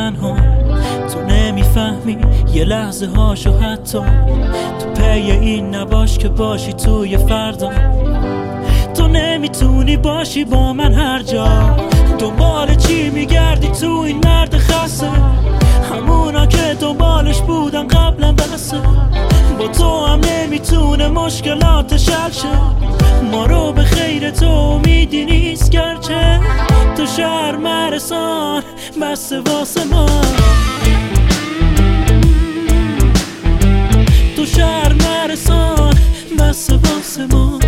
تنها، تو نمیفهمی یه لحظه هاشو، حتی تو پی این نباش که باشی توی فردا. تو نمیتونی باشی با من هر جا، دنبال چی میگردی تو این مرد خسته؟ همونا که دنبالش بودن قبلا بسه. با تو هم نمیتونه مشکلاتش حل شه، ما رو به خیر تو امیدی نیست گرچه تو شهر مرسان بسته واسه ما. تو شهر مرسان بسته واسه ما.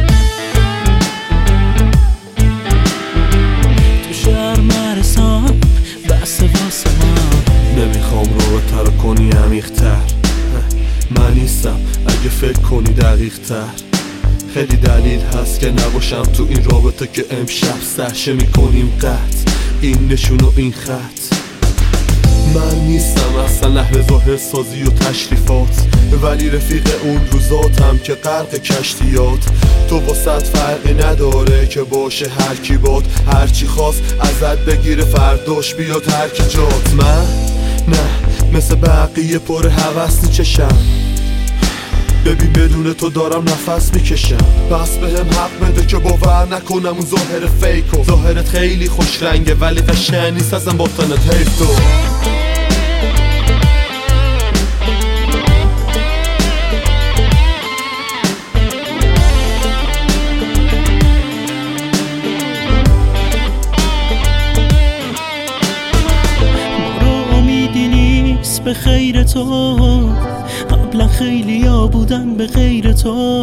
تو شهر مرسان بسته واسه ما. نمیخوام رو تر کنی عمیق‌تر، من نیستم اگه فکر کنی دقیق تر. خیلی دلیل هست که نباشم تو این رابطه که امشب سرشه میکنیم قطع. این نشون و این خط من نیستم اصلا اهل ظاهر سازی و تشریفات، ولی رفیق اون روزاتم که غرق کشتیات. تو واسط فرقی نداره که باشه هر کی باد، هر چی خواست ازت بگیره فرداش بیاد هر کی جات. من نه مثل بقیه پر هوس نیچشم، ببین بدون تو دارم نفس میکشم. پس بهم حق بده که باور نکنم اون ظاهر فیکو. ظاهرت خیلی خوش رنگه ولی قشنگ نیست ازم باطنت حیف تو. ما رو امیدی نیست به خیر تو، قبلا خیلی ها بودن به غیر تو.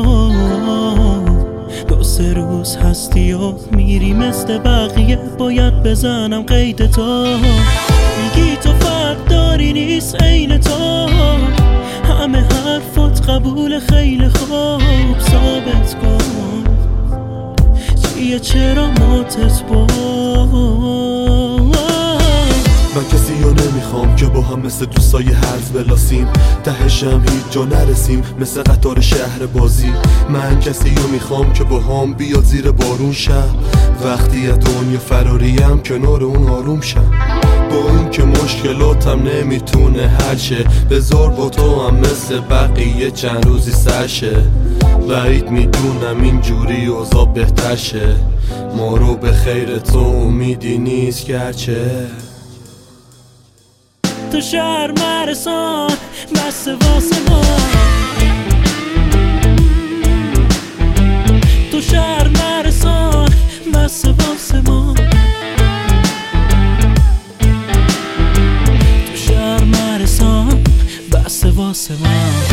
دو سه روز هستی و میری مثل بقیه، باید بزنم قید تو. میگی تو فرق داری نیست عین تو، همه حرفات قبول خیلی خوب. ثابت کن چیه چرا ماتت بود. من کسی رو نمیخوام که با هم مثل دوستای هرز بلاسیم، تهشم هیچ جا نرسیم مثل قطار شهر بازی. من کسی رو میخوام که با هم بیاد زیر بارون شب، وقتی از دنیا فراریم کنار اون آروم شم. با این که مشکلاتم نمیتونه حل شه، بذار با تو هم مثل بقیه چند روزی سر شه. بعید میدونم اینجوری اوضاع بهتر شه، ما رو به خیر تو امیدی نیست گرچه تو شهر مرسان بسته واسه ما. تو شهر مرسان بسته واسه ما. تو شهر مرسان بسته واسه ما.